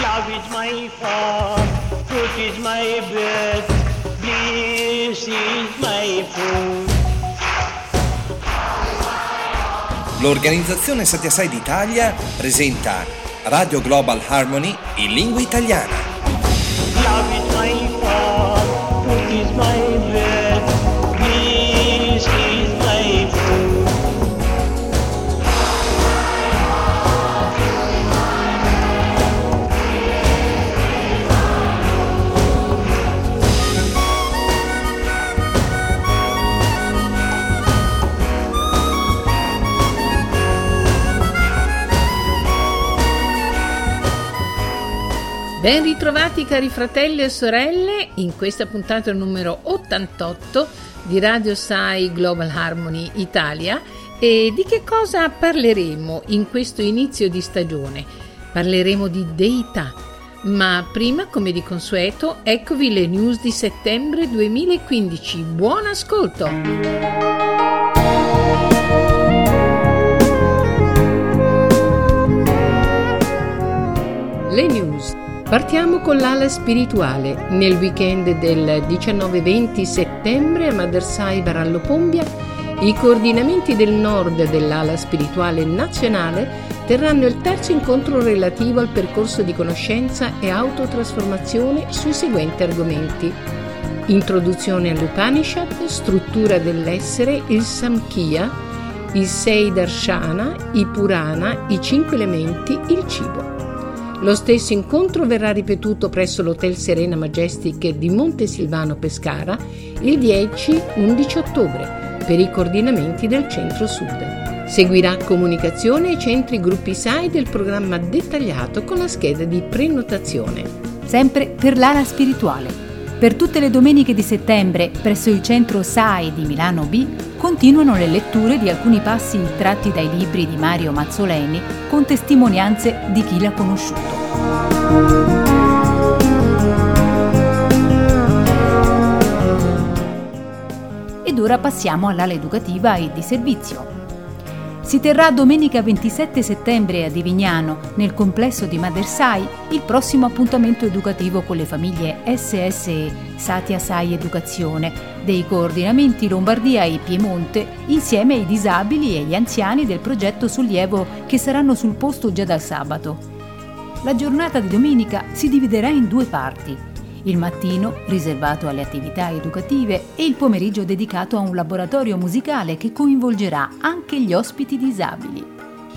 Love is my farm, fruit is my bread, bliss is my food. L'organizzazione Satya Sai d'Italia presenta Radio Global Harmony in lingua italiana. Love is my farm, fruit is my bread, bliss is my food. Ben ritrovati cari fratelli e sorelle in questa puntata numero 88 di Radio Sai Global Harmony Italia. E di che cosa parleremo in questo inizio di stagione? Parleremo di deità, ma prima, come di consueto, eccovi le news di settembre 2015. Buon ascolto! Le news. Partiamo con l'ala spirituale. Nel weekend del 19-20 settembre a Madersai Varallo Pombia, i coordinamenti del nord dell'ala spirituale nazionale terranno il terzo incontro relativo al percorso di conoscenza e autotrasformazione sui seguenti argomenti: introduzione all'Upanishad, struttura dell'essere, il Samkhya, i 6 Darshana, i Purana, i 5 elementi, il cibo. Lo stesso incontro verrà ripetuto presso l'Hotel Serena Majestic di Montesilvano Pescara il 10-11 ottobre per i coordinamenti del Centro-Sud. Seguirà comunicazione ai centri gruppi SAI del programma dettagliato con la scheda di prenotazione. Sempre per l'ala spirituale. Per tutte le domeniche di settembre presso il centro SAI di Milano B continuano le letture di alcuni passi tratti dai libri di Mario Mazzoleni con testimonianze di chi l'ha conosciuto. Ed ora passiamo all'ala educativa e di servizio. Si terrà domenica 27 settembre a Divignano, nel complesso di Madersai, il prossimo appuntamento educativo con le famiglie SSE, Satya Sai Educazione, dei coordinamenti Lombardia e Piemonte, insieme ai disabili e agli anziani del progetto Sollievo che saranno sul posto già dal sabato. La giornata di domenica si dividerà in 2 parti. Il mattino, riservato alle attività educative, e il pomeriggio dedicato a un laboratorio musicale che coinvolgerà anche gli ospiti disabili.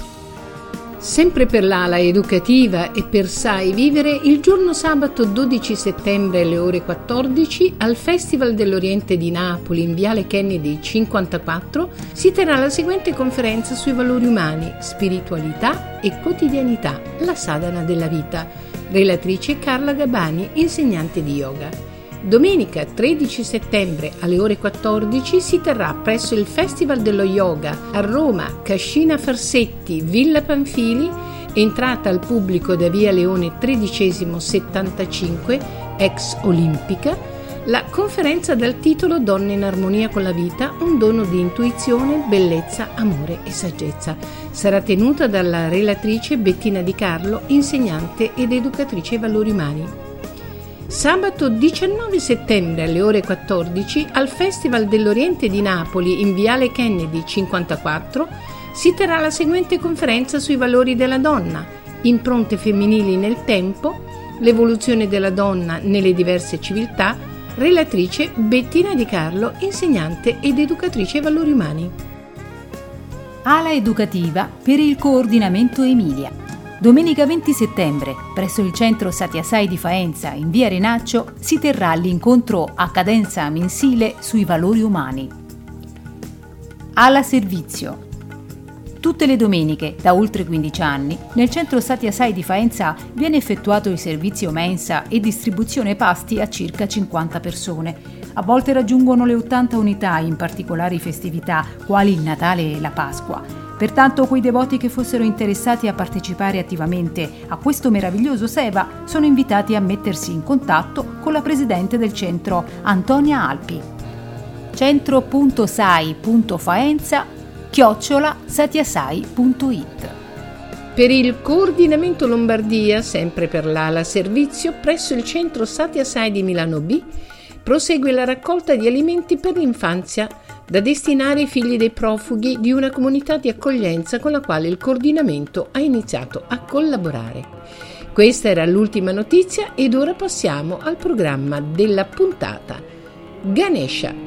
Sempre per l'ala educativa e per Sai Vivere, il giorno sabato 12 settembre alle ore 14 al Festival dell'Oriente di Napoli in Viale Kennedy 54 si terrà la seguente conferenza sui valori umani, spiritualità e quotidianità, la sadhana della vita. Relatrice Carla Gabani, insegnante di yoga. Domenica 13 settembre alle ore 14 si terrà presso il Festival dello Yoga a Roma, Cascina Farsetti, Villa Panfili, entrata al pubblico da via Leone XIII 75, ex Olimpica, la conferenza dal titolo Donne in armonia con la vita, un dono di intuizione, bellezza, amore e saggezza. Sarà tenuta dalla relatrice Bettina Di Carlo, insegnante ed educatrice ai valori umani. Sabato 19 settembre alle ore 14 al Festival dell'Oriente di Napoli in Viale Kennedy 54 si terrà la seguente conferenza sui valori della donna, impronte femminili nel tempo, l'evoluzione della donna nelle diverse civiltà. Relatrice Bettina Di Carlo, insegnante ed educatrice ai valori umani. Ala educativa per il coordinamento Emilia. Domenica 20 settembre, presso il centro Satya Sai di Faenza, in via Renaccio, si terrà l'incontro a cadenza mensile sui valori umani. Ala servizio. Tutte le domeniche, da oltre 15 anni, nel centro Satya Sai di Faenza viene effettuato il servizio mensa e distribuzione pasti a circa 50 persone. A volte raggiungono le 80 unità in particolari festività, quali il Natale e la Pasqua. Pertanto quei devoti che fossero interessati a partecipare attivamente a questo meraviglioso seva sono invitati a mettersi in contatto con la presidente del centro, Antonia Alpi. centro.sai.faenza @satyasai.it. Per il coordinamento Lombardia, sempre per l'ala servizio, presso il centro Satia Sai di Milano B, prosegue la raccolta di alimenti per l'infanzia da destinare ai figli dei profughi di una comunità di accoglienza con la quale il coordinamento ha iniziato a collaborare. Questa era l'ultima notizia ed ora passiamo al programma della puntata. Ganesha.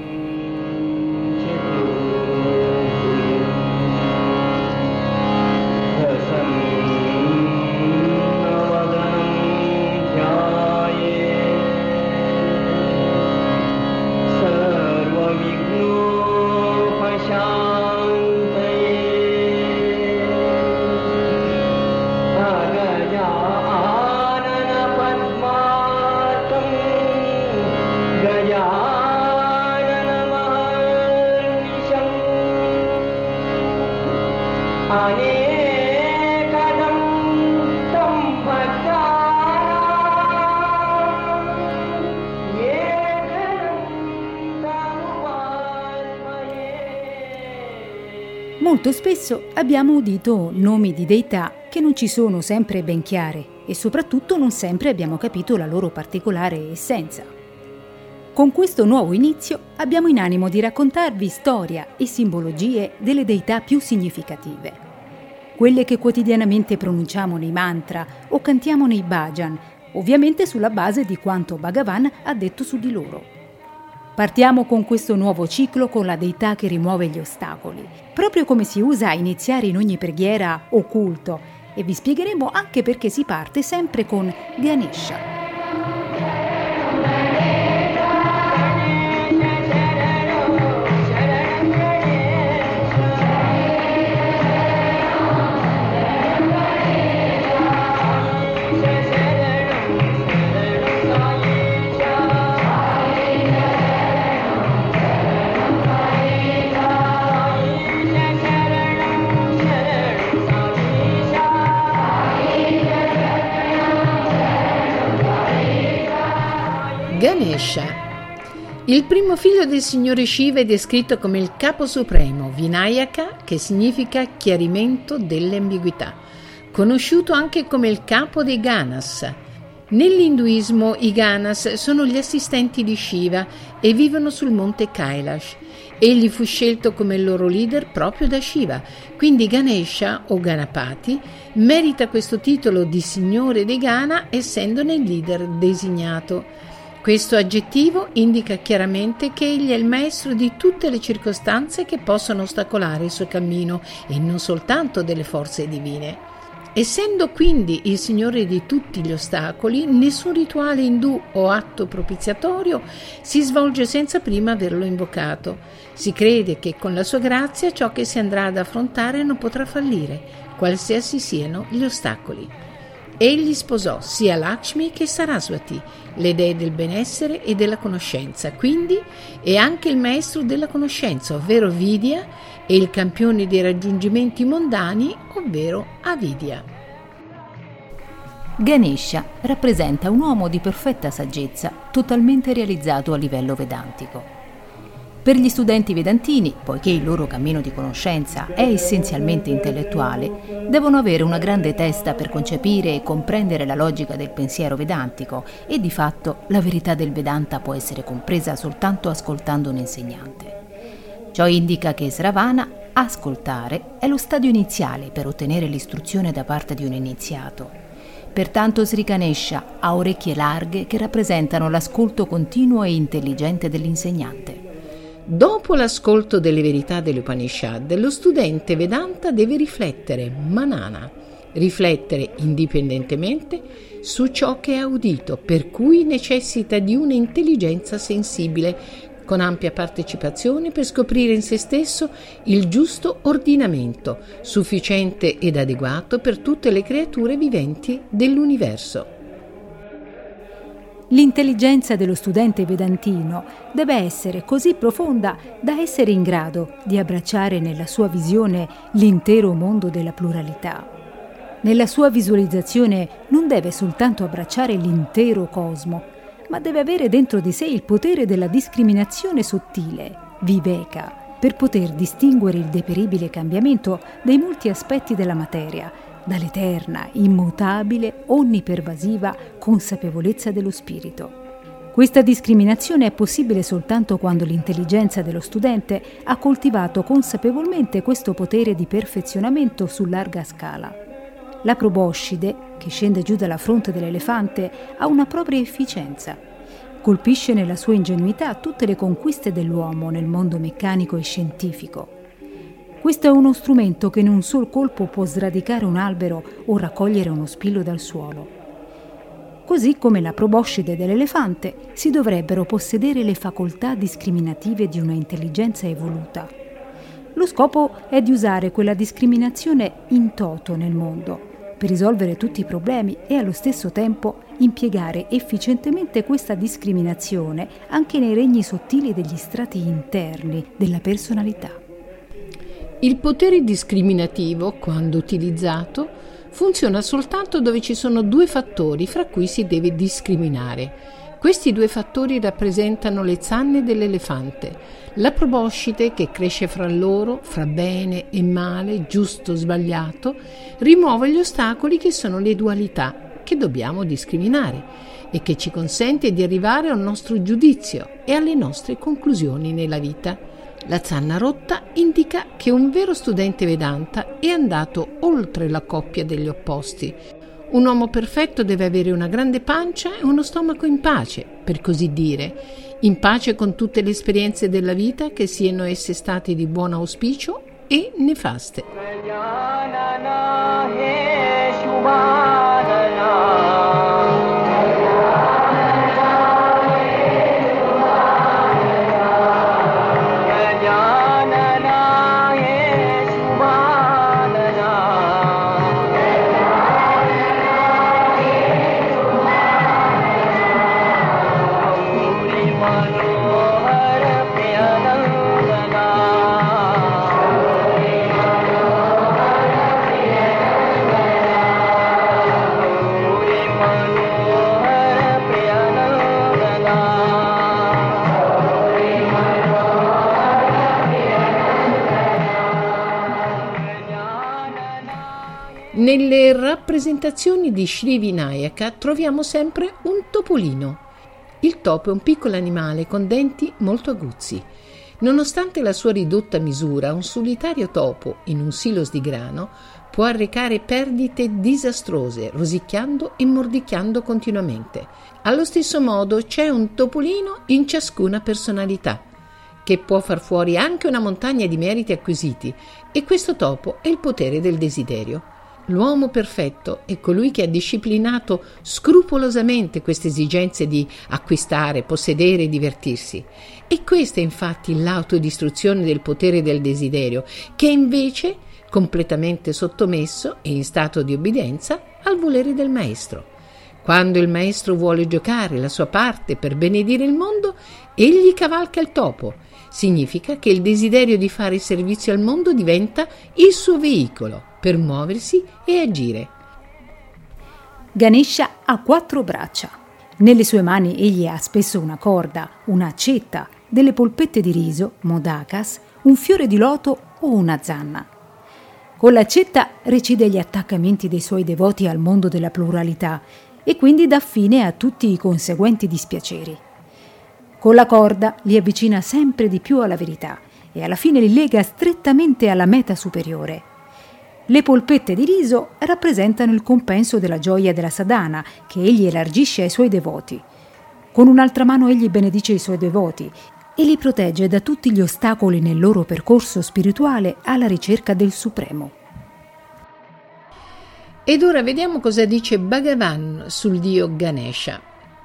Molto spesso abbiamo udito nomi di deità che non ci sono sempre ben chiare e soprattutto non sempre abbiamo capito la loro particolare essenza. Con questo nuovo inizio abbiamo in animo di raccontarvi storia e simbologie delle deità più significative, quelle che quotidianamente pronunciamo nei mantra o cantiamo nei bhajan, ovviamente sulla base di quanto Bhagavan ha detto su di loro. Partiamo con questo nuovo ciclo con la deità che rimuove gli ostacoli, proprio come si usa a iniziare in ogni preghiera o culto, e vi spiegheremo anche perché si parte sempre con Ganesha. Ganesha. Il primo figlio del signore Shiva è descritto come il capo supremo, Vinayaka, che significa chiarimento delle ambiguità, conosciuto anche come il capo dei Ganas. Nell'induismo i Ganas sono gli assistenti di Shiva e vivono sul monte Kailash. Egli fu scelto come loro leader proprio da Shiva, quindi Ganesha o Ganapati merita questo titolo di signore dei Gana essendone il leader designato. Questo aggettivo indica chiaramente che egli è il maestro di tutte le circostanze che possono ostacolare il suo cammino e non soltanto delle forze divine. Essendo quindi il signore di tutti gli ostacoli, nessun rituale indù o atto propiziatorio si svolge senza prima averlo invocato. Si crede che con la sua grazia ciò che si andrà ad affrontare non potrà fallire, qualsiasi siano gli ostacoli. Egli sposò sia Lakshmi che Saraswati, le dee del benessere e della conoscenza, quindi è anche il maestro della conoscenza, ovvero Vidya, e il campione dei raggiungimenti mondani, ovvero Avidya. Ganesha rappresenta un uomo di perfetta saggezza, totalmente realizzato a livello vedantico. Per gli studenti vedantini, poiché il loro cammino di conoscenza è essenzialmente intellettuale, devono avere una grande testa per concepire e comprendere la logica del pensiero vedantico e di fatto la verità del Vedanta può essere compresa soltanto ascoltando un insegnante. Ciò indica che Sravana, ascoltare, è lo stadio iniziale per ottenere l'istruzione da parte di un iniziato. Pertanto Sri Ganesha ha orecchie larghe che rappresentano l'ascolto continuo e intelligente dell'insegnante. Dopo l'ascolto delle verità delle Upanishad, lo studente Vedanta deve riflettere, manana, riflettere indipendentemente su ciò che ha udito, per cui necessita di una intelligenza sensibile, con ampia partecipazione per scoprire in se stesso il giusto ordinamento, sufficiente ed adeguato per tutte le creature viventi dell'universo. L'intelligenza dello studente vedantino deve essere così profonda da essere in grado di abbracciare nella sua visione l'intero mondo della pluralità. Nella sua visualizzazione non deve soltanto abbracciare l'intero cosmo, ma deve avere dentro di sé il potere della discriminazione sottile, viveka, per poter distinguere il deperibile cambiamento dei molti aspetti della materia, dall'eterna, immutabile, onnipervasiva consapevolezza dello spirito. Questa discriminazione è possibile soltanto quando l'intelligenza dello studente ha coltivato consapevolmente questo potere di perfezionamento su larga scala. La proboscide, che scende giù dalla fronte dell'elefante, ha una propria efficienza. Colpisce nella sua ingenuità tutte le conquiste dell'uomo nel mondo meccanico e scientifico. Questo è uno strumento che in un sol colpo può sradicare un albero o raccogliere uno spillo dal suolo. Così come la proboscide dell'elefante, si dovrebbero possedere le facoltà discriminative di una intelligenza evoluta. Lo scopo è di usare quella discriminazione in toto nel mondo, per risolvere tutti i problemi e allo stesso tempo impiegare efficientemente questa discriminazione anche nei regni sottili degli strati interni della personalità. Il potere discriminativo, quando utilizzato, funziona soltanto dove ci sono due fattori fra cui si deve discriminare. Questi due fattori rappresentano le zanne dell'elefante, la proboscide che cresce fra loro, fra bene e male, giusto o sbagliato, rimuove gli ostacoli che sono le dualità che dobbiamo discriminare e che ci consente di arrivare al nostro giudizio e alle nostre conclusioni nella vita. La zanna rotta indica che un vero studente Vedanta è andato oltre la coppia degli opposti. Un uomo perfetto deve avere una grande pancia e uno stomaco in pace, per così dire, in pace con tutte le esperienze della vita, che siano esse state di buon auspicio e nefaste. Nelle rappresentazioni di Sri Vinayaka troviamo sempre un topolino. Il topo è un piccolo animale con denti molto aguzzi. Nonostante la sua ridotta misura, un solitario topo in un silos di grano può arrecare perdite disastrose, rosicchiando e mordicchiando continuamente. Allo stesso modo c'è un topolino in ciascuna personalità, che può far fuori anche una montagna di meriti acquisiti, e questo topo è il potere del desiderio. L'uomo perfetto è colui che ha disciplinato scrupolosamente queste esigenze di acquistare, possedere e divertirsi. E questa è infatti l'autodistruzione del potere del desiderio, che è invece completamente sottomesso e in stato di obbedienza al volere del maestro. Quando il maestro vuole giocare la sua parte per benedire il mondo, egli cavalca il topo. Significa che il desiderio di fare servizio al mondo diventa il suo veicolo per muoversi e agire. Ganesha ha 4 braccia. Nelle sue mani egli ha spesso una corda, una accetta, delle polpette di riso, modakas, un fiore di loto o una zanna. Con l'accetta recide gli attaccamenti dei suoi devoti al mondo della pluralità e quindi dà fine a tutti i conseguenti dispiaceri. Con la corda li avvicina sempre di più alla verità e alla fine li lega strettamente alla meta superiore. Le polpette di riso rappresentano il compenso della gioia della sadhana che egli elargisce ai suoi devoti. Con un'altra mano egli benedice i suoi devoti e li protegge da tutti gli ostacoli nel loro percorso spirituale alla ricerca del Supremo. Ed ora vediamo cosa dice Bhagavan sul dio Ganesha.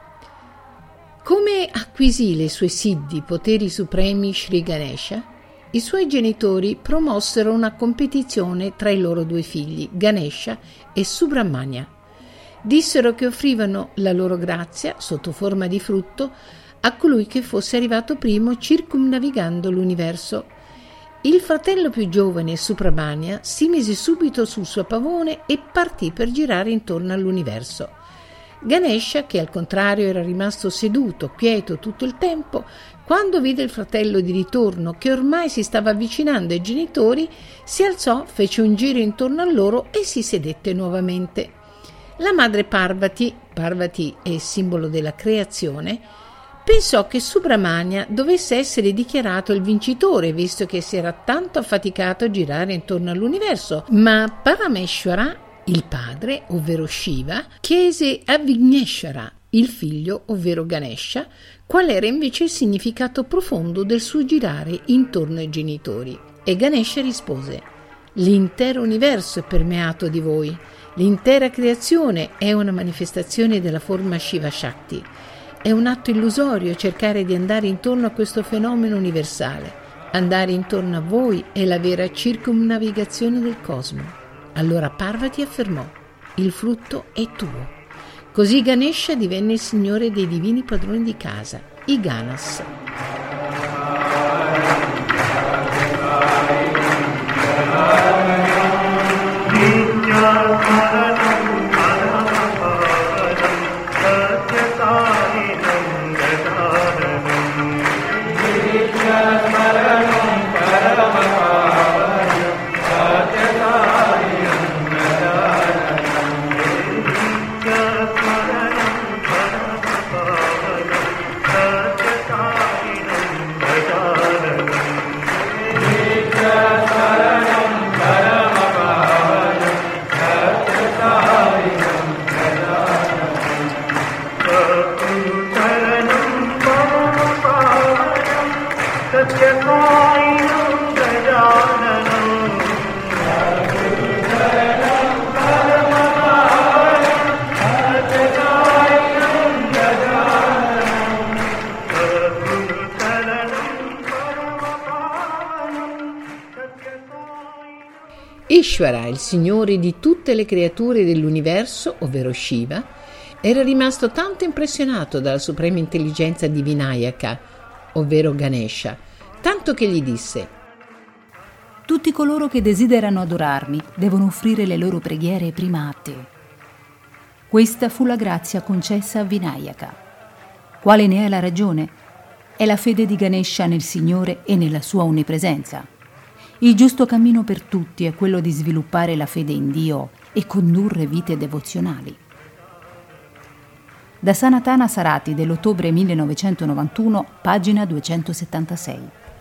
Come acquisì le sue siddhi, poteri supremi, Sri Ganesha? I suoi genitori promossero una competizione tra i loro 2 figli, Ganesha e Subramania. Dissero che offrivano la loro grazia, sotto forma di frutto, a colui che fosse arrivato primo circumnavigando l'universo. Il fratello più giovane, Subramania, si mise subito sul suo pavone e partì per girare intorno all'universo. Ganesha, che al contrario era rimasto seduto, quieto tutto il tempo, Quando vide il fratello di ritorno, che ormai si stava avvicinando ai genitori, si alzò, fece un giro intorno a loro e si sedette nuovamente. La madre Parvati è simbolo della creazione, pensò che Subramania dovesse essere dichiarato il vincitore, visto che si era tanto affaticato a girare intorno all'universo, ma Parameshwara, il padre, ovvero Shiva, chiese a Vigneshwara, il figlio, ovvero Ganesha, qual era invece il significato profondo del suo girare intorno ai genitori. E Ganesha rispose: l'intero universo è permeato di voi, l'intera creazione è una manifestazione della forma Shiva Shakti. È un atto illusorio cercare di andare intorno a questo fenomeno universale. Andare intorno a voi è la vera circumnavigazione del cosmo. Allora Parvati affermò: il frutto è tuo. Così Ganesha divenne il signore dei divini padroni di casa, i Ganas. Ishvara, il signore di tutte le creature dell'universo, ovvero Shiva, era rimasto tanto impressionato dalla suprema intelligenza di Vinayaka, ovvero Ganesha, tanto che gli disse: tutti coloro che desiderano adorarmi devono offrire le loro preghiere prima a te. Questa fu la grazia concessa a Vinayaka. Quale ne è la ragione? È la fede di Ganesha nel Signore e nella sua onnipresenza. Il giusto cammino per tutti è quello di sviluppare la fede in Dio e condurre vite devozionali. Da Sanatana Sarati dell'ottobre 1991, pagina 276.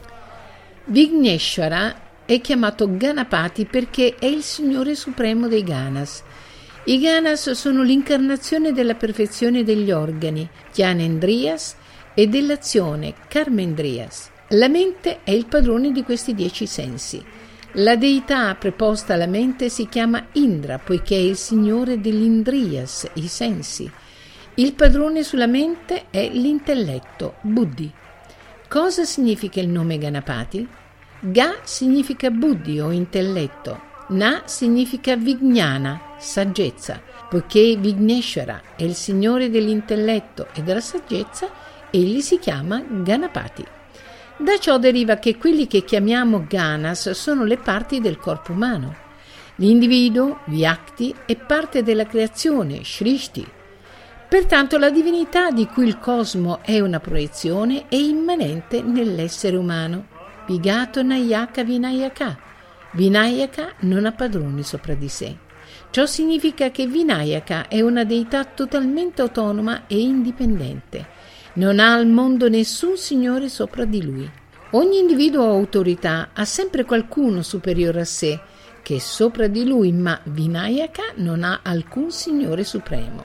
Vigneshwara è chiamato Ganapati perché è il Signore Supremo dei Ganas. I Ganas sono l'incarnazione della perfezione degli organi, Jnanendriyas, e dell'azione, Karmendriyas. La mente è il padrone di questi 10 sensi. La deità preposta alla mente si chiama Indra, poiché è il signore degli Indriyas, i sensi. Il padrone sulla mente è l'intelletto, Buddhi. Cosa significa il nome Ganapati? Ga significa Buddhi o intelletto, Na significa Vijnana, saggezza. Poiché Vigneshwara è il signore dell'intelletto e della saggezza, egli si chiama Ganapati. Da ciò deriva che quelli che chiamiamo Ganas sono le parti del corpo umano. L'individuo, Vyakti, è parte della creazione, Shrishti. Pertanto la divinità di cui il cosmo è una proiezione è immanente nell'essere umano. Vigato Nayaka Vinayaka. Vinayaka non ha padroni sopra di sé. Ciò significa che Vinayaka è una deità totalmente autonoma e indipendente. Non ha al mondo nessun signore sopra di lui. Ogni individuo o autorità ha sempre qualcuno superiore a sé, che è sopra di lui, ma Vinayaka non ha alcun signore supremo.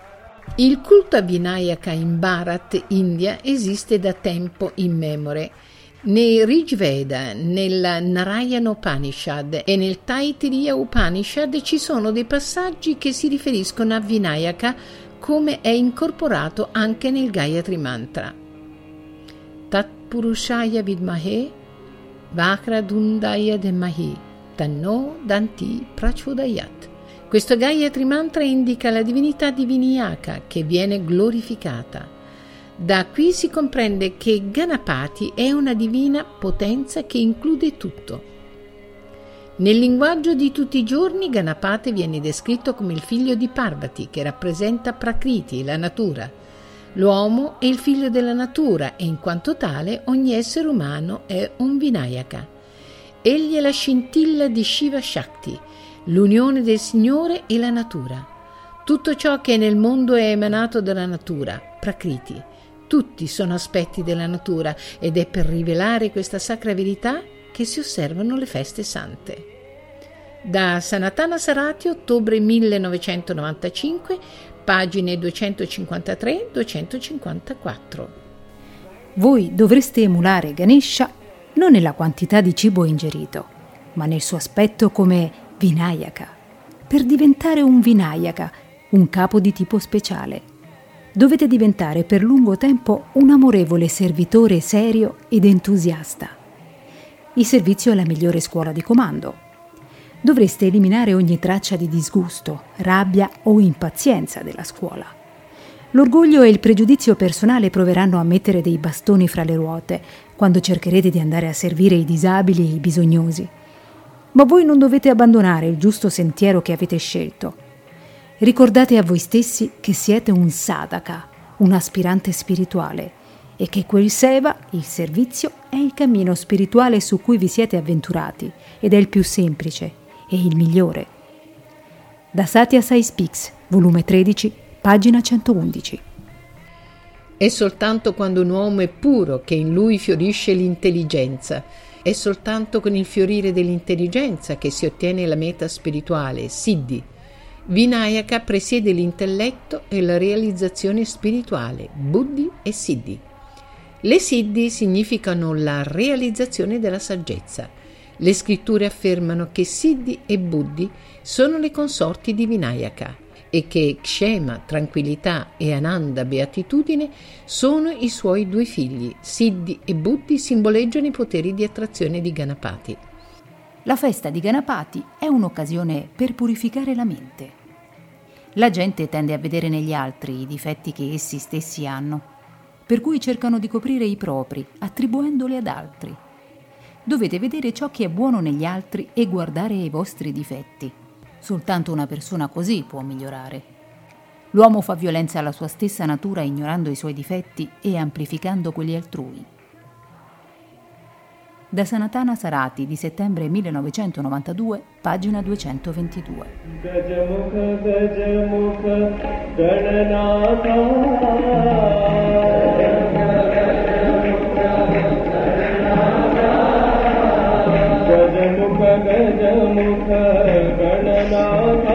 Il culto a Vinayaka in Bharat, India, esiste da tempo immemore. Nei Rigveda, nel Narayana Upanishad e nel Taittiriya Upanishad ci sono dei passaggi che si riferiscono a Vinayaka, come è incorporato anche nel Gayatri Mantra. Tat Purushaya Vidmahe Vakradundaya Dhemahi Tanno Danti Prachodayat. Questo Gayatri Mantra indica la divinità di Vinayaka che viene glorificata. Da qui si comprende che Ganapati è una divina potenza che include tutto. Nel linguaggio di tutti i giorni Ganapati viene descritto come il figlio di Parvati, che rappresenta Prakriti, la natura. L'uomo è il figlio della natura e in quanto tale ogni essere umano è un Vinayaka. Egli è la scintilla di Shiva Shakti, l'unione del Signore e la natura. Tutto ciò che è nel mondo è emanato dalla natura, Prakriti. Tutti sono aspetti della natura ed è per rivelare questa sacra verità che si osservano le feste sante. Da Sanatana Sarati, ottobre 1995, pagine 253-254. Voi dovreste emulare Ganesha non nella quantità di cibo ingerito, ma nel suo aspetto come Vinayaka, per diventare un Vinayaka, un capo di tipo speciale. Dovete diventare per lungo tempo un amorevole servitore serio ed entusiasta. Il servizio è la migliore scuola di comando. Dovreste eliminare ogni traccia di disgusto, rabbia o impazienza della scuola. L'orgoglio e il pregiudizio personale proveranno a mettere dei bastoni fra le ruote quando cercherete di andare a servire i disabili e i bisognosi. Ma voi non dovete abbandonare il giusto sentiero che avete scelto. Ricordate a voi stessi che siete un sadhaka, un aspirante spirituale, e che quel seva, il servizio, è il cammino spirituale su cui vi siete avventurati ed è il più semplice e il migliore. Da Satya Sai Speaks, volume 13, pagina 111. È soltanto quando un uomo è puro che in lui fiorisce l'intelligenza. È soltanto con il fiorire dell'intelligenza che si ottiene la meta spirituale, Siddhi. Vinayaka presiede l'intelletto e la realizzazione spirituale, Buddhi e Siddhi. Le Siddhi significano la realizzazione della saggezza. Le scritture affermano che Siddhi e Buddhi sono le consorti di Vinayaka e che Kshema, tranquillità, e Ananda, beatitudine, sono i suoi due figli. Siddhi e Buddhi simboleggiano i poteri di attrazione di Ganapati. La festa di Ganapati è un'occasione per purificare la mente. La gente tende a vedere negli altri i difetti che essi stessi hanno, per cui cercano di coprire i propri, attribuendoli ad altri. Dovete vedere ciò che è buono negli altri e guardare i vostri difetti. Soltanto una persona così può migliorare. L'uomo fa violenza alla sua stessa natura ignorando i suoi difetti e amplificando quelli altrui. Da Sanatana Sarati di settembre 1992, pagina 222. Gajamukha Gajamukha Gananatha Gajamukha Gajamukha Gananatha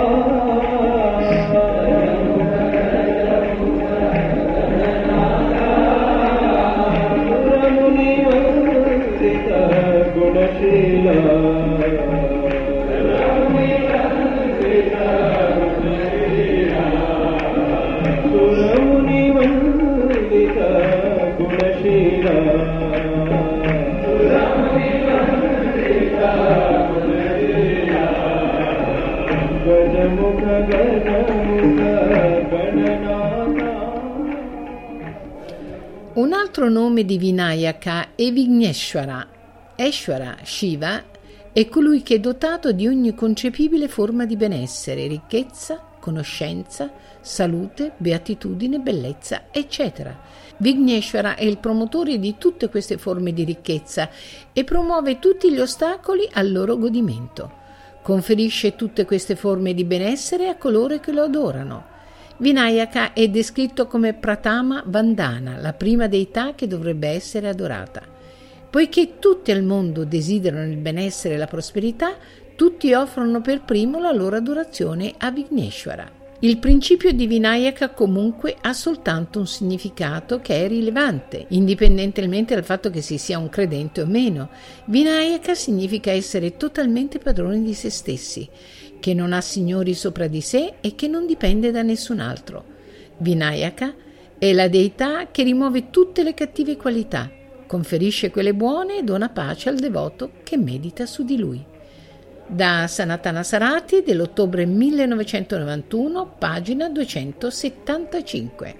Un altro nome di Vinayaka è Vigneshwara. Eshwara, Shiva, è colui che è dotato di ogni concepibile forma di benessere, ricchezza, conoscenza, salute, beatitudine, bellezza, eccetera. Vigneshwara è il promotore di tutte queste forme di ricchezza e promuove tutti gli ostacoli al loro godimento. Conferisce tutte queste forme di benessere a coloro che lo adorano. Vinayaka è descritto come Pratama Vandana, la prima deità che dovrebbe essere adorata. Poiché tutti al mondo desiderano il benessere e la prosperità, tutti offrono per primo la loro adorazione a Vigneshwara. Il principio di Vinayaka comunque ha soltanto un significato che è rilevante, indipendentemente dal fatto che si sia un credente o meno. Vinayaka significa essere totalmente padroni di se stessi, che non ha signori sopra di sé e che non dipende da nessun altro. Vinayaka è la deità che rimuove tutte le cattive qualità, conferisce quelle buone e dona pace al devoto che medita su di lui. Da Sanatana Sarati dell'ottobre 1991, pagina 275.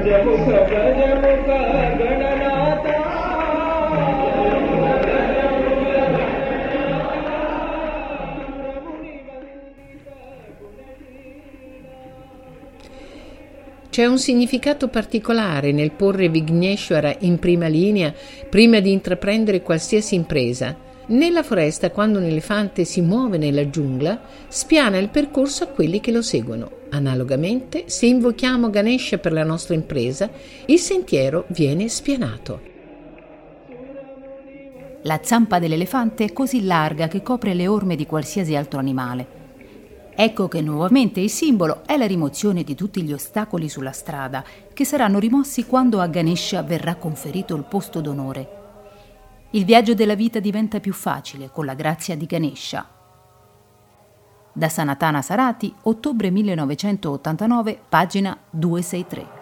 C'è un significato particolare nel porre Vigneshwara in prima linea prima di intraprendere qualsiasi impresa. Nella foresta, quando un elefante si muove nella giungla, spiana il percorso a quelli che lo seguono. Analogamente, se invochiamo Ganesha per la nostra impresa, il sentiero viene spianato. La zampa dell'elefante è così larga che copre le orme di qualsiasi altro animale. Ecco che nuovamente il simbolo è la rimozione di tutti gli ostacoli sulla strada, che saranno rimossi quando a Ganesha verrà conferito il posto d'onore. Il viaggio della vita diventa più facile con la grazia di Ganesha. Da Sanatana Sarati, ottobre 1989, pagina 263.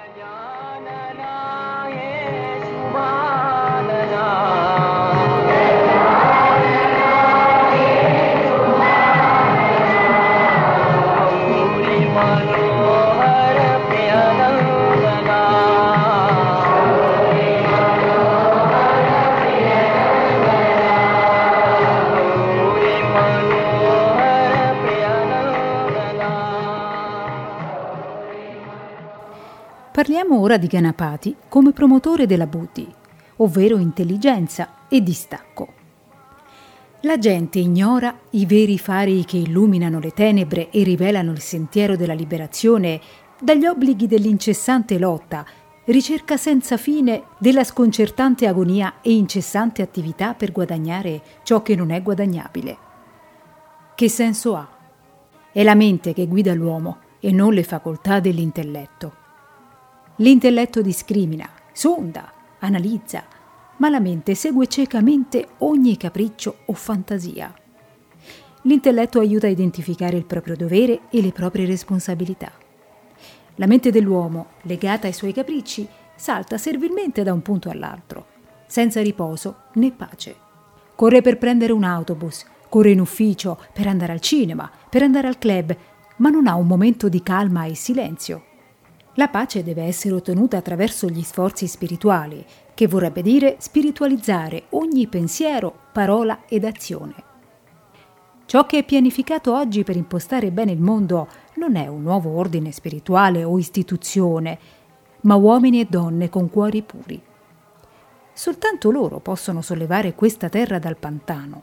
Parliamo ora di Ganapati come promotore della Buddhi, ovvero intelligenza e distacco. La gente ignora i veri fari che illuminano le tenebre e rivelano il sentiero della liberazione dagli obblighi dell'incessante lotta, ricerca senza fine della sconcertante agonia e incessante attività per guadagnare ciò che non è guadagnabile. Che senso ha? È la mente che guida l'uomo e non le facoltà dell'intelletto. L'intelletto discrimina, sonda, analizza, ma la mente segue ciecamente ogni capriccio o fantasia. L'intelletto aiuta a identificare il proprio dovere e le proprie responsabilità. La mente dell'uomo, legata ai suoi capricci, salta servilmente da un punto all'altro, senza riposo né pace. Corre per prendere un autobus, corre in ufficio, per andare al cinema, per andare al club, ma non ha un momento di calma e silenzio. La pace deve essere ottenuta attraverso gli sforzi spirituali, che vorrebbe dire spiritualizzare ogni pensiero, parola ed azione. Ciò che è pianificato oggi per impostare bene il mondo non è un nuovo ordine spirituale o istituzione, ma uomini e donne con cuori puri. Soltanto loro possono sollevare questa terra dal pantano.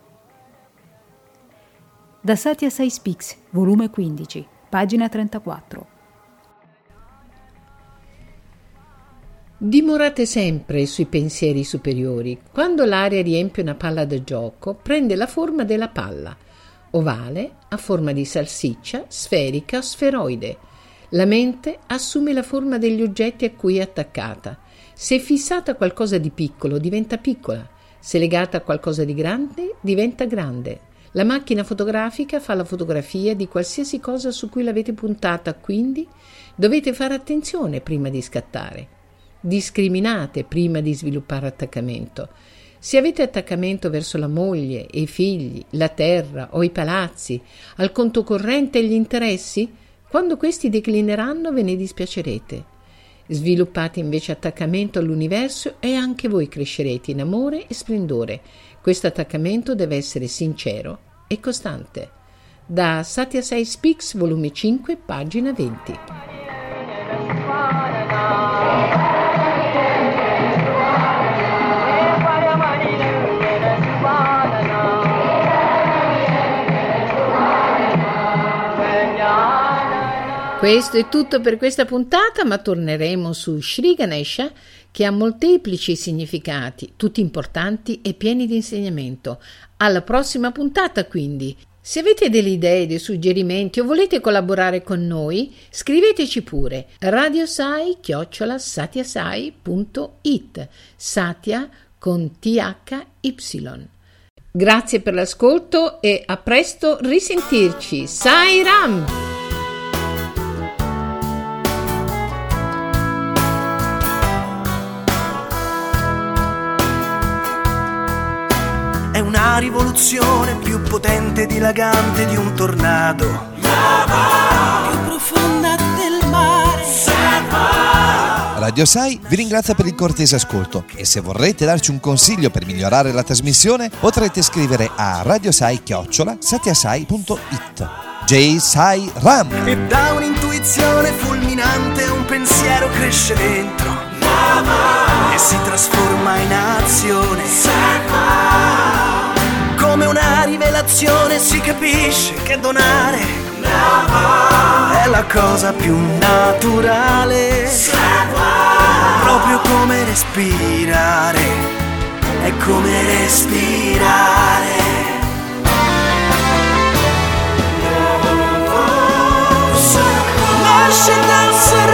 Da Satya Sai Speaks, volume 15, pagina 34. Dimorate sempre sui pensieri superiori. Quando l'aria riempie una palla da gioco, prende la forma della palla, ovale, a forma di salsiccia, sferica o sferoide. La mente assume la forma degli oggetti a cui è attaccata. Se è fissata a qualcosa di piccolo, diventa piccola. Se è legata a qualcosa di grande, diventa grande. La macchina fotografica fa la fotografia di qualsiasi cosa su cui l'avete puntata, quindi dovete fare attenzione prima di scattare. Discriminate prima di sviluppare attaccamento. Se avete attaccamento verso la moglie e i figli, la terra o i palazzi, al conto corrente e gli interessi, quando questi declineranno ve ne dispiacerete. Sviluppate invece attaccamento all'universo e anche voi crescerete in amore e splendore. Questo attaccamento deve essere sincero e costante. Da Satya Sai Speaks, volume 5, pagina 20. Questo è tutto per questa puntata, ma torneremo su Sri Ganesha, che ha molteplici significati, tutti importanti e pieni di insegnamento. Alla prossima puntata, quindi. Se avete delle idee, dei suggerimenti o volete collaborare con noi, scriveteci pure. radiosai@satyasai.it, Satya con THY. Grazie per l'ascolto e a presto risentirci. Sai Ram! È una rivoluzione più potente e dilagante di un tornado. Lava! Più profonda del mare. Salva! Radio Sai vi ringrazia per il cortese ascolto e se vorrete darci un consiglio per migliorare la trasmissione potrete scrivere a radiosai@satiasai.it. J. Sai Ram. E da un'intuizione fulminante un pensiero cresce dentro e si trasforma in azione. Come una rivelazione si capisce che donare è la cosa più naturale. Proprio come respirare, è come respirare. Nasce dal sorriso